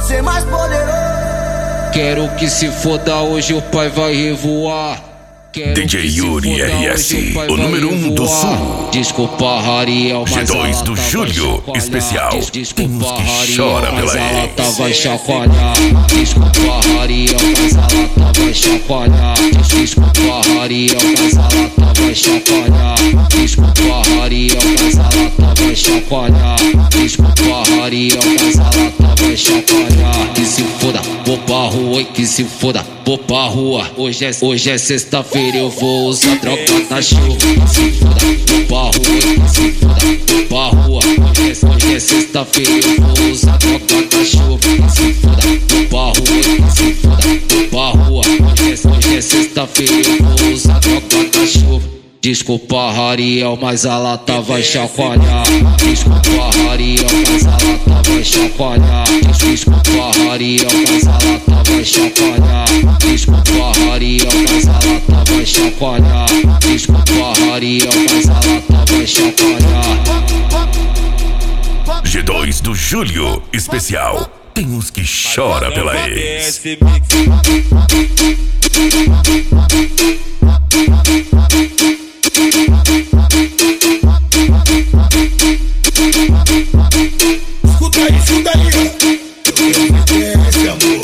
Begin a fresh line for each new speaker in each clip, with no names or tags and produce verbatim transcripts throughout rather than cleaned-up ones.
ser mais poderoso.
Quero que se foda, hoje o pai vai revoar. Quero
D J Yuri R S, o, o número um do sul.
Desculpa, Rariel,
G dois do Júlio, especial. Tem uns que chora pela ex.
Vai chacoalhar. Desculpa, Rariel, mas a lata vai chacoalhar. Desculpa, Rariel, mas a lata vai chacoalhar. Desculpa, Rariel, mas a lata vai chacoalhar. Desculpa, Rariel, mas a lata vai chacoalhar. Que se foda, vou pra rua e que se foda, vou pra rua. Hoje é, hoje é sexta-feira, eu vou usar droga na chuva. Que se foda, vou pra rua e que se foda, vou pra rua. Hoje é, hoje é sexta-feira, eu vou usar droga na chuva. Que se foda, vou pra rua e que se foda, vou pra rua. Hoje é, hoje é sexta-feira, eu vou usar droga na chuva. Desculpa, Rariel, mas a lata vai chacoalhar. Desculpa, Rariel, mas a lata vai chacoalhar. Desculpa, Rariel, mas a lata vai chacoalhar. Desculpa, Rariel, mas a lata vai chacoalhar. Desculpa, Rariel, mas a lata vai chacoalhar.
G dois do Júlio, especial. Tem uns que chora pela ex.
Escuta aí, escuta aí. Esse amor.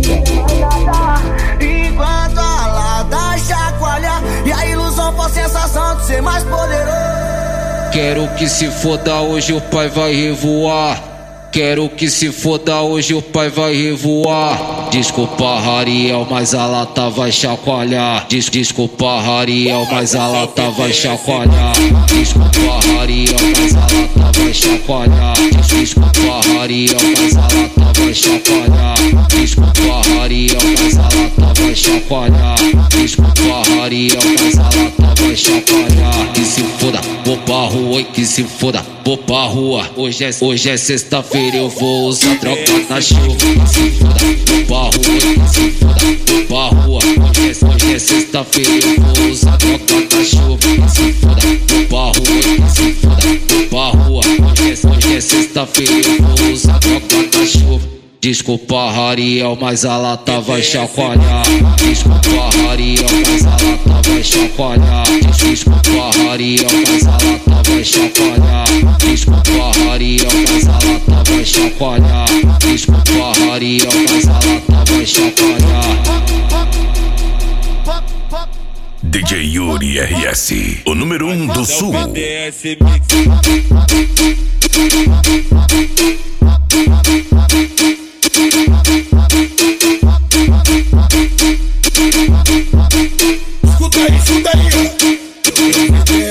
Enquanto a lata chacoalha e a ilusão for sensação de ser mais poderoso.
Quero que se foda, hoje o pai vai revoar. Quero que se foda, hoje o pai vai revoar. Desculpa, Rariel, mas a lata vai chacoalhar. Des Desculpa, Rariel, mas a lata vai chacoalhar. Desculpa, Rariel, mas a lata vai chacoalhar. Desculpa, Rariel, mas a lata vai chacoalhar. Desculpa, Rariel, mas a lata vai chacoalhar. Desculpa, Rariel, mas a lata vai chacoalhar. Que se foda, vou pra rua e que se foda, vou pra rua. Hoje é, hoje é sexta-feira, eu vou usar droga na chuva. Que se foda, vou pra rua e que se foda, vou pra rua. Hoje é, hoje é sexta-feira, eu vou usar droga na chuva. Que se foda, vou pra rua e que se foda, vou pra rua. Hoje é, hoje é sexta-feira, eu vou usar droga na chuva. Desculpa, Rariel, mas a lata vai chacoalhar. Desculpa, Rariel, mas a lata vai chacoalhar. Desculpa, Rariel, mas a lata vai chacoalhar. Desculpa, Rariel, mas a lata vai chacoalhar. Desculpa, Rariel, mas a lata vai chacoalhar.
D J Yuri R S, o número um do sul.
Escuta aí, escuta aí.